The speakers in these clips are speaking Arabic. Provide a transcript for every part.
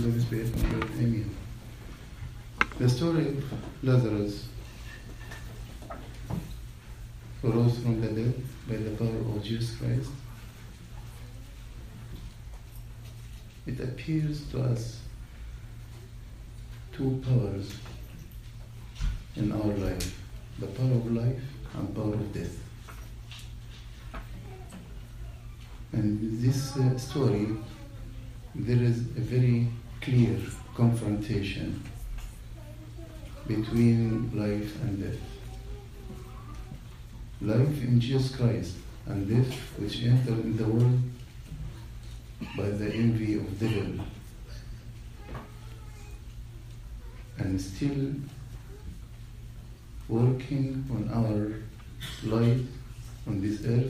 Holy Spirit, one God. Amen. The story of Lazarus, who rose from the dead by the power of Jesus Christ, it appears to us two powers in our life, the power of life and power of death. And in this story, there is a very clear confrontation between life and death. Life in Jesus Christ and death which entered in the world by the envy of the devil and still working on our life on this earth.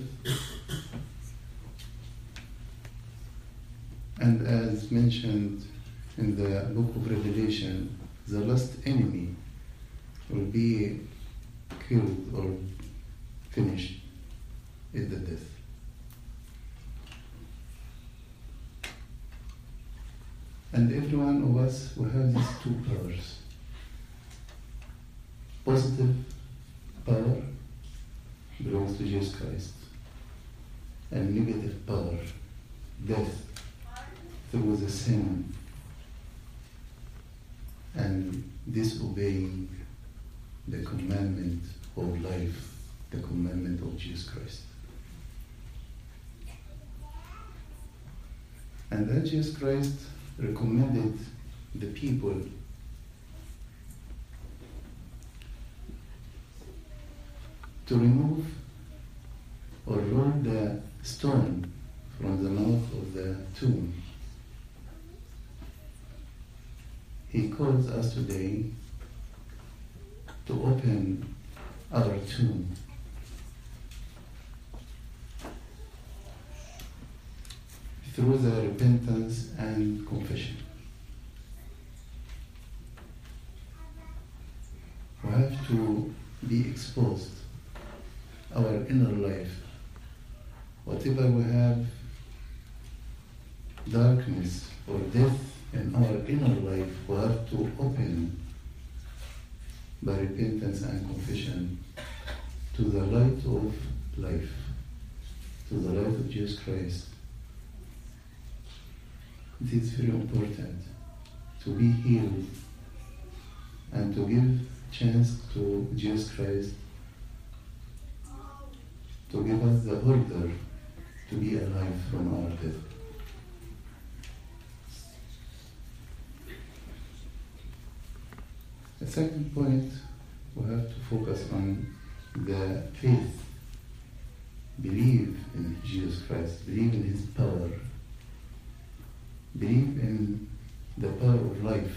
And as mentioned in the book of Revelation, the last enemy will be killed or finished is the death. And every one of us will have these two powers. Positive power belongs to Jesus Christ, and negative power, death, through the sin and disobeying the commandment of life, the commandment of Jesus Christ. And that Jesus Christ recommended the people to remove or roll the stone from the mouth of the tomb. He calls us today to open our tomb through the repentance and confession. We have to be exposed, our inner life. Whatever we have, darkness or death in our inner life, we have to open by repentance and confession to the light of life, to the light of Jesus Christ. It is very important to be healed and to give chance to Jesus Christ to give us the order to be alive from our death. The second point, we have to focus on the faith. Believe in Jesus Christ, believe in His power, believe in the power of life.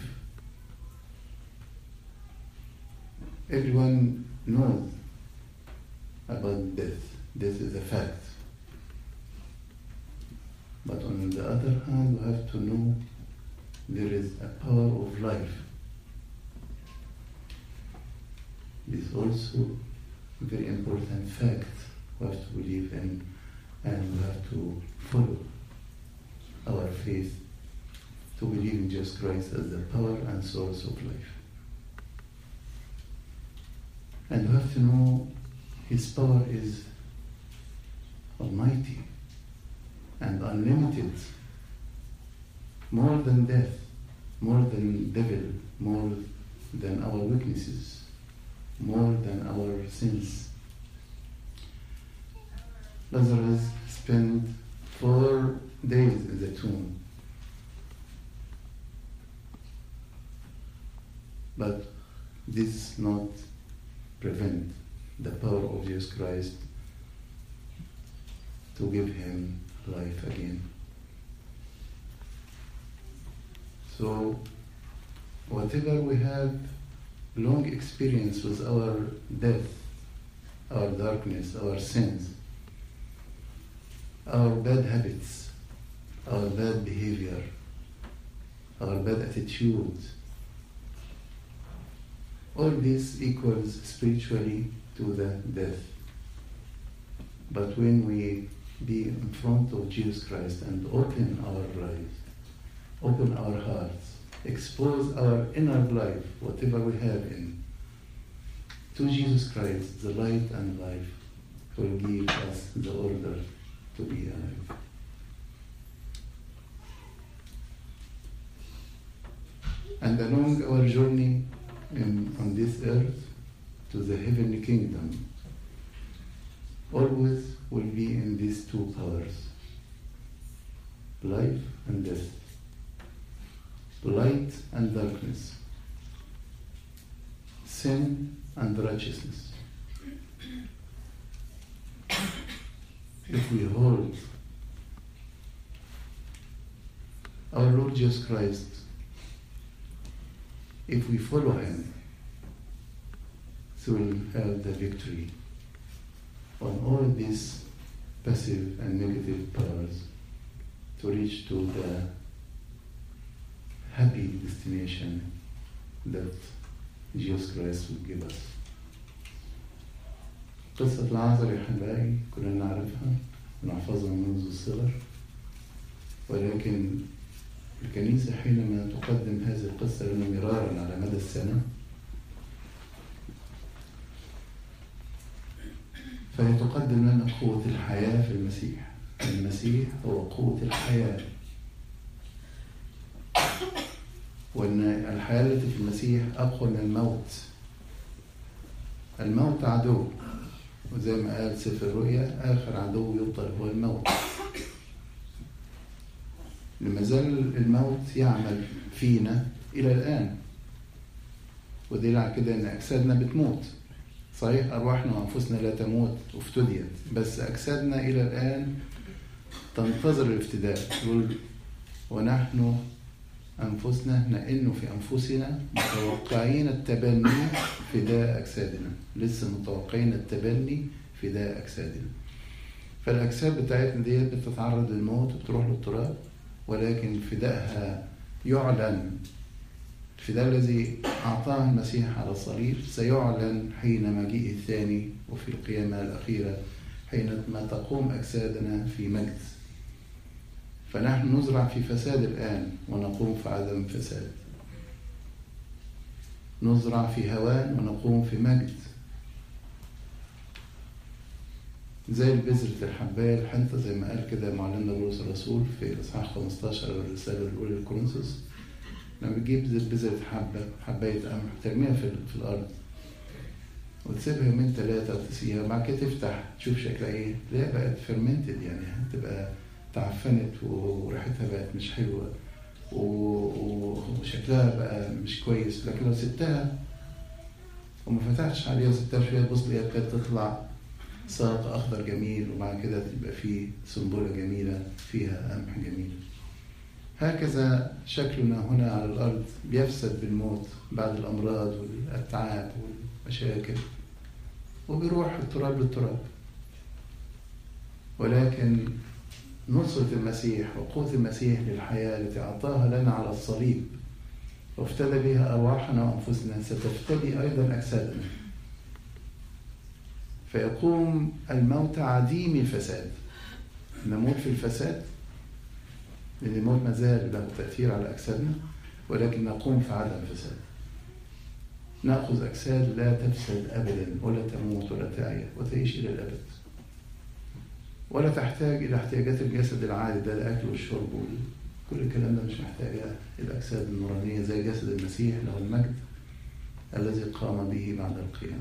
Everyone knows about death. Death is a fact. But on the other hand, we have to know there is a power of life. This is also a very important fact we have to believe in, and we have to follow our faith to believe in Jesus Christ as the power and source of life. And we have to know His power is almighty and unlimited, more than death, more than devil, more than our weaknesses, more than our sins. Lazarus spent 4 days in the tomb. But this does not prevent the power of Jesus Christ to give him life again. So, whatever we have long experience with our death, our darkness, our sins, our bad habits, our bad behavior, our bad attitude, all this equals spiritually to the death. But when we be in front of Jesus Christ and open our lives, open our hearts, expose our inner life, whatever we have to Jesus Christ, the light and life, who will give us the order to be alive. And along our journey on this earth to the heavenly kingdom, always will be in these two powers, life and death, light and darkness, sin and righteousness. If we hold our Lord Jesus Christ, if we follow Him, so we'll have the victory on all these passive and negative powers to reach to the happy destination that Jesus Christ will give us. قصة العازر يا حبايبي كلنا نعرفها ونحفظها منذ الصغر، ولكن الكنيسة حينما تقدم هذه القصة لنا مرارا على مدى السنة فهي تقدم لنا قوة الحياة في المسيح. المسيح هو قوة الحياة، وأن الحياة التي في المسيح أقوى من الموت. الموت عدو، وزي ما قال سفر الرؤيا آخر عدو يبطل هو الموت. لما زال الموت يعمل فينا إلى الآن، ودليل على كده إن أجسادنا بتموت. صحيح أرواحنا وأنفسنا لا تموت وافتديت، بس أجسادنا إلى الآن تنتظر الافتداء. يقول ونحن أنفسنا نئن في أنفسنا متوقعين التبني فداء أجسادنا. لسه متوقعين التبني فداء أجسادنا. فالأجساد بتاعتنا دي بتتعرض للموت وبتروح للتراب، ولكن فدائها يعلن. الفداء الذي أعطاه المسيح على الصليب سيعلن حين مجيئه الثاني وفي القيامة الأخيرة، حينما تقوم أجسادنا في مجد. فنحن نزرع في فساد الآن ونقوم في عدم فساد، نزرع في هوان ونقوم في مجد. زي البذرة الحباية الحنطة، زي ما قال كده معلمنا بولس الرسول في إصحاح 15 الرسالة الأولى للكورنثوس، لما بتجيب بذرة حباية قمح ترميها في الأرض وتسيبها يومين 3 وتسقيها، وبعد كده تفتح تشوف شكلها إيه، تلاقيها بقت فرمنتد، يعني هتبقى تعفنت وريحتها بقت مش حلوة وشكلها بقى مش كويس. لكن لو سبتها وما فتحتش عليها وسبتها شوية تبص ليها كانت تطلع ساق أخضر جميل، وبعد كده تبقى فيه سنبلة جميلة فيها قمح جميل. هكذا شكلنا هنا على الأرض بيفسد بالموت بعد الأمراض والأتعاب والمشاكل، وبيروح التراب للتراب. ولكن نصرة المسيح وقوة المسيح للحياة التي أعطاها لنا على الصليب وافتدى بها أرواحنا وأنفسنا ستفتدي أيضا أجسادنا، فيقوم الموت عديم الفساد. نموت في الفساد لأن الموت ما زال له تأثير على أجسادنا، ولكن نقوم في عدم فساد. نأخذ أجساد لا تفسد أبدا ولا تموت ولا تعيا وتعيش إلى الأبد، ولا تحتاج إلى احتياجات الجسد العادي ده، الأكل والشرب كل الكلام ده مش محتاجة الأجساد النورانية زي جسد المسيح له المجد الذي قام به بعد القيامة.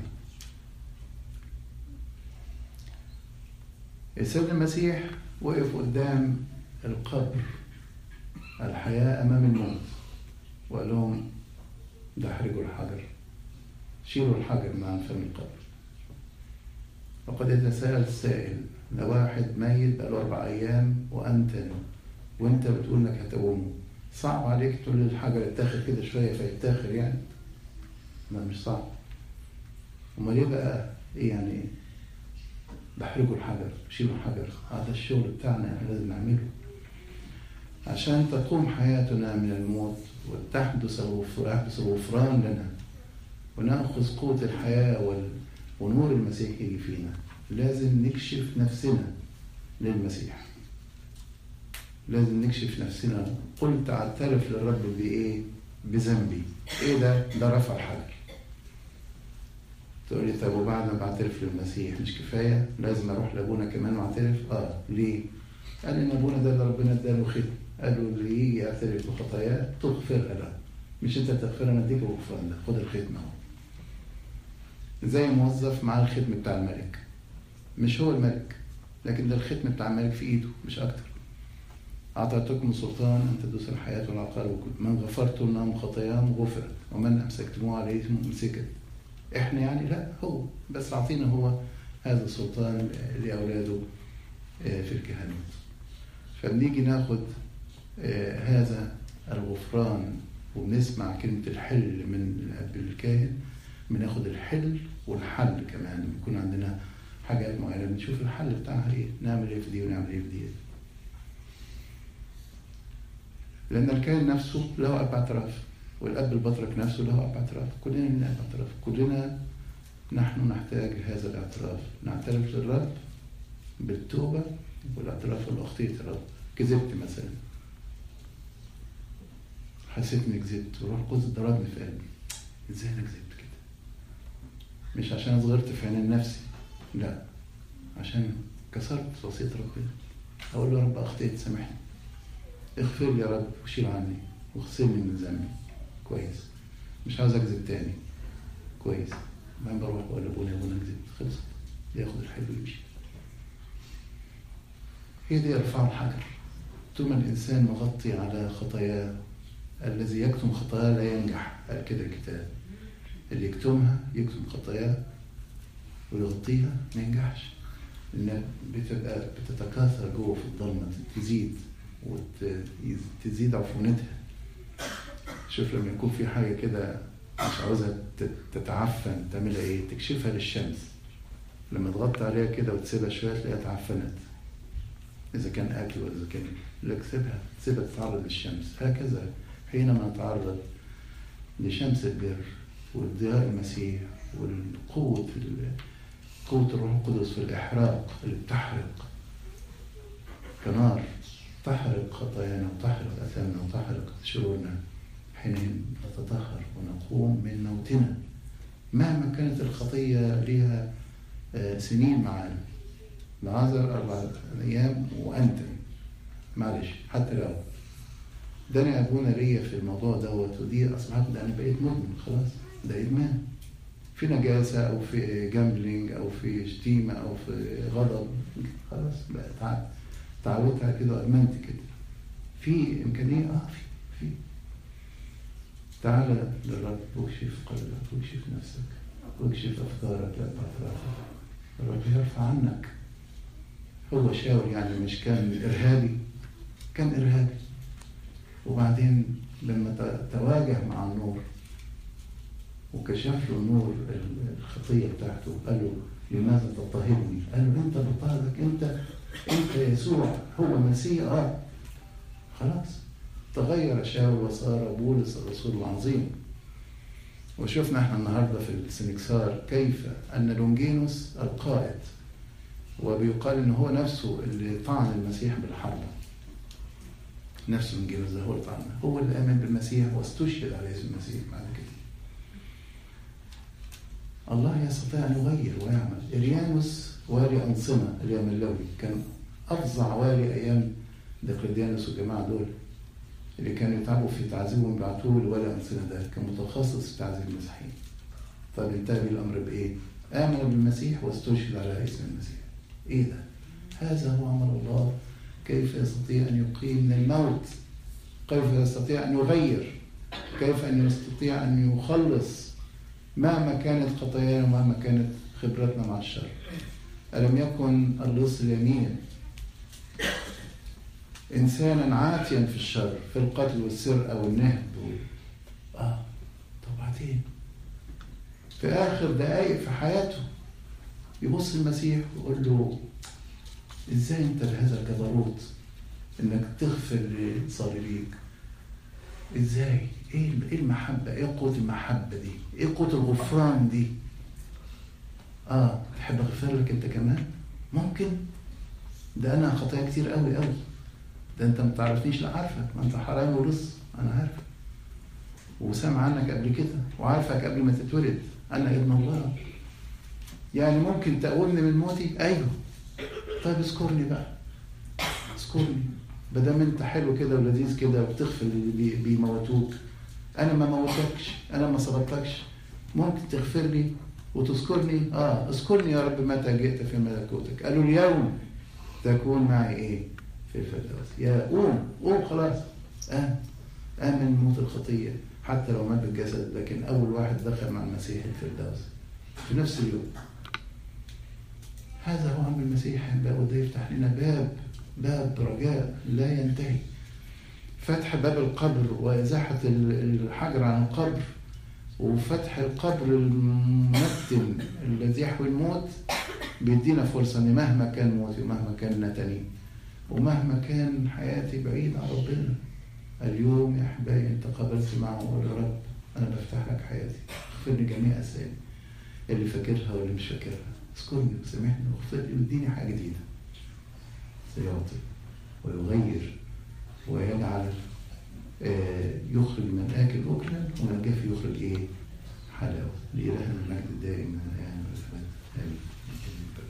السيد المسيح وقف قدام القبر، الحياة أمام الموت، وقال لهم دحرجوا الحجر، شيلوا الحجر من فم القبر. وقد يتساءل السائل، لو واحد ميت بقاله 4 أيام وأنت بتقول إنك هتقومه، صعب عليك تقول للحجر اتاخر كده شوية فيتاخر يعني؟ ما مش صعب. وما ليه بقى إيه يعني دحرجوا الحجر، شيلوا الحجر؟ هذا الشغل بتاعنا احنا لازم نعمله عشان تقوم حياتنا من الموت وتحدث الغفران لنا ونأخذ قوة الحياة ونور المسيح يجي فينا. لازم نكشف نفسنا للمسيح، لازم نكشف نفسنا. قلت اعترف للرب بإيه؟ بذنبي. ايه ده رفع الحجر. تقول لي طب وبعد ما بعترف للمسيح مش كفايه؟ لازم اروح لابونا كمان واعترف؟ ليه؟ قال ان ابونا ده اللي ربنا اداله ختم، قالوا اللي يجي يعترف بخطاياه تغفرها له. مش انت تغفرها، انا اديك غفران لك، خد الختم اهو. زي موظف معاه الختم بتاع الملك، مش هو الملك لكن ده الختم بتاع الملك في ايده مش اكتر. اعطيتكم سلطان ان تدوسوا الحياه والعقار، من غفرتم لهم خطاياهم غفرت ومن امسكتموه عليهم امسكت. احنا يعني لا، هو بس اعطينا هو هذا السلطان لاولاده في الكهنوت. فبنيجي ناخد هذا الغفران وبنسمع كلمة الحل من الأب الكاهن، بناخد الحل والحل كمان. بيكون عندنا حاجات معينة بنشوف الحل بتاعها ايه، نعمل ايه في دي ونعمل ايه في دي. لأن الكاهن نفسه له أب اعتراف، والأب البطرك نفسه له أب اعتراف، كلنا لنا أب اعتراف، كلنا نحن نحتاج هذا الاعتراف. نعترف للرب بالتوبة والاعتراف بالأخطية. الرب كذبت مثلا، حسيت اني كذبت وروح القدس ضربني في قلبي، ازاي انا كذبت كده؟ مش عشان صغرت في عين نفسي، لا، عشان كسرت وصية ربنا. اقول له يا رب اخطيت، سامحني، اغفر لي يا رب وشيل عني واغسلني من ذنبي. كويس، مش عاوز اكذب تاني. كويس، بعدين بروح بقول لابونا كذبت، خلصت، ياخد الحلو ويمشي. هي دي ارفع الحجر. طول ما الانسان مغطي على خطاياه، الذي يكتم خطاياه لا ينجح، قال كده الكتاب. اللي يكتمها يكتم خطاياه ويغطيها ما ينجحش، لأنها بتبقى بتتكاثر جوه في الضلمة، تزيد وتزيد عفونتها. شوف لما يكون في حاجة كده مش عاوزها تتعفن، تعملها ايه؟ تكشفها للشمس. لما تغطي عليها كده وتسيبها شوية تلاقيها اتعفنت، إذا كان أكل ولا إذا كان لك، سيبها تتعرض للشمس. هكذا حينما نتعرض لشمس البر والضياء المسيح والقوة قوة الروح القدس في الإحراق اللي بتحرق كنار، تحرق خطايانا وتحرق أثامنا وتحرق شرورنا، حينئذ نتطهر ونقوم من موتنا. مهما كانت الخطية لها سنين معانا، العذر 4 أيام وأنت معلش، حتى لو داني أبونا ليا في الموضوع دوت، ودي أصبحت أنا بقيت مدمن خلاص، ده إدمان في نجاسة أو في جامبلينج أو في شتيمة أو في غضب، خلاص بقى تعودت على كده وأدمنت كده. في إمكانية في تعالى للرب واكشف قلبك واكشف نفسك واكشف أفكارك لا أطرافك. الرب يرفع عنك. هو شاول يعني مش كان إرهابي، كان إرهابي، وبعدين لما تواجه مع النور وكشف له النور الخطية بتاعته، قال له لماذا تضطهدني؟ قال له انت بضطهدك، انت يسوع هو المسيح. خلاص تغير شاول وصار بولس الرسول العظيم. وشفنا احنا النهارده في السنكسار كيف ان لونجينوس القائد، وبيقال ان هو نفسه اللي طعن المسيح بالحرب، نفس لونجينوس ده هو اللي طعنه، هو اللي امن بالمسيح واستشهد على اسم المسيح بعد كده. الله يستطيع ان يغير ويعمل. إريانوس والي أنصنة اليملوي كان افظع والي ايام دقلديانوس والجماعه دول اللي كانوا يتعبوا في تعذيبهم، يبعتوه لولي أنصنة ده كان متخصص في تعذيب المسيحيين. طيب انتهى الامر بايه؟ امن بالمسيح واستشهد على اسم المسيح. ايه ده؟ هذا هو عمل الله. كيف يستطيع ان يقيم من الموت؟ كيف يستطيع ان يغير؟ كيف ان يستطيع ان يخلص مهما كانت خطايانا ومهما كانت خبرتنا مع الشر؟ ألم يكن اللص اليمين إنسانا عاتيا في الشر، في القتل والسرقة والنهب طب بعدين في آخر دقائق في حياته يبص المسيح ويقول له إزاي أنت بهذا الجبروت إنك تغفر لصليبيك؟ إزاي؟ إيه المحبة؟ إيه قوة المحبة دي؟ إيه قوة الغفران دي؟ تحب أغفر لك أنت كمان؟ ممكن؟ ده أنا خطايا كتير قوي، ده أنت ما تعرفنيش. لا عارفك، ما أنت حرامي ولص، أنا عارفك. وسامع عنك قبل كده وعارفك قبل ما تتولد، أنا ابن الله. يعني ممكن تقومني من موتي؟ أيوه. طيب اذكرني بقى، اذكرني بدام انت حلو كده ولذيذ كده وبتغفر اللي بيموتوك. انا ما موتكش، انا ما صبرتكش، ممكن تغفر لي وتذكرني. اذكرني يا رب متى جئت في ملكوتك. قالوا اليوم تكون معي ايه في الفردوس. يا قوم خلاص، قام من موت الخطيه حتى لو مات بالجسد، لكن اول واحد دخل مع المسيح الفردوس في نفس اليوم. هذا هو عمل المسيح بقى، وده يفتح لنا باب رجاء لا ينتهي. فتح باب القبر وإزاحة الحجر عن القبر، وفتح القبر الممتن الذي يحوي الموت بيدينا فرصة ان مهما كان موتي ومهما كان نتني ومهما كان حياتي بعيد عن ربنا، اليوم يا احبائي انت قابلت معه وقول يا رب انا بفتح لك حياتي، اغفر لي جميع اسامي اللي فاكرها واللي مش فاكرها، اذكرني وسامحني واغفر لي واديني حاجه جديده. سيعطي ويغير ويجعل، يخرج من آكل أكلا ومن